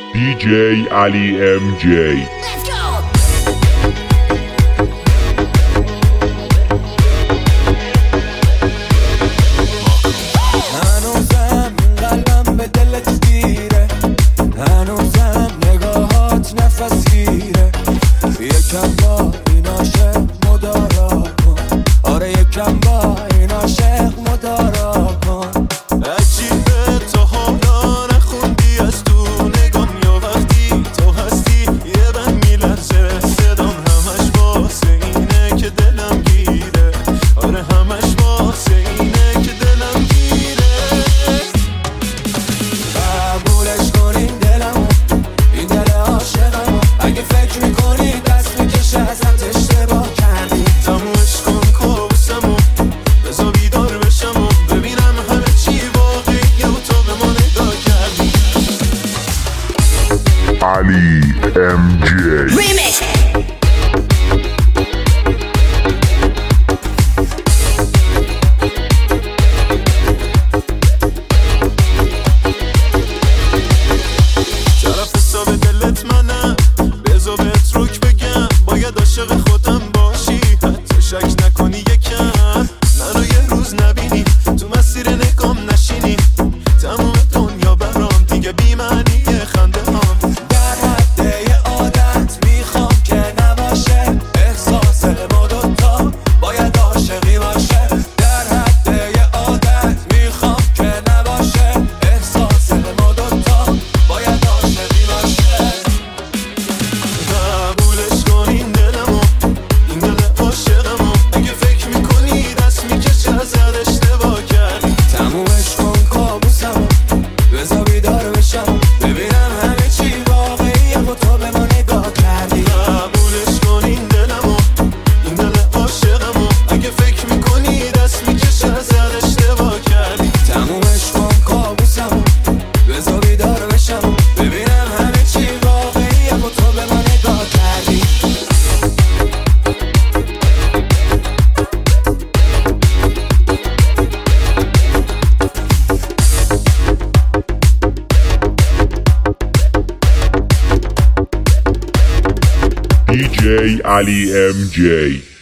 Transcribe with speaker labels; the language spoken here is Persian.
Speaker 1: DJ Ali MJ.
Speaker 2: Let's go.
Speaker 3: هنوزم قلبم به دلت گیره، هنوزم نگاهات نفس گیره. یکم با این عاشق مدارا کن، آره یکم با این عاشق مدارا کن. عجیبه تا حالا نخوندی از تو نگام، یا وقتی تو هستی یه بهم میلرزه صدام، همش واسه اینه که دلم گیره، آره همش واسه اینه که دلم گیره. قبولش کنین دلمو، این دل عاشقمو، اگه فکر میکنی دست میکشه ازت اشتباه کردی. تمومش کن کابوسمو، بذار بیدار بشم و ببینم همه چی واقعیه و تو به ما نگاه کردی.
Speaker 1: Ali MJ.
Speaker 2: Remix.
Speaker 3: طرف حساب دلت منم، بذار بهت روک بگم، باید عاشق خودم باشی، حتی شک نکنی یکم منو یه روز نبینی، تو مسیر نگام نشینی، تموم دنیا برام دیگه بی معنیه خنده هم. در حد یه عادت میخوام که نباشه، احساس ما دوتا باید عاشقی باشه. در حد یه عادت میخوام که نباشه، احساس ما دوتا باید عاشقی باشه. قبولش کن این دلمو، این دل عاشقمو، اگه فکر میکنی دست میکشه ازت اشتباه کردی. تمومش کن کابوسمو، بذار بیدار بشم، ببینم همه چی واقعیه و تو به ما نگاه کردی. قبولش کن این دلمو، این دل عاشقمو، اگه فکر میکنی دست میکشه ازت اشتباه کردی. تمومش کن کابوسمو، بذار بیدار بشم، ببینم همه چی واقعیه و تو به ما نگاه کردی.
Speaker 1: DJ Ali MJ.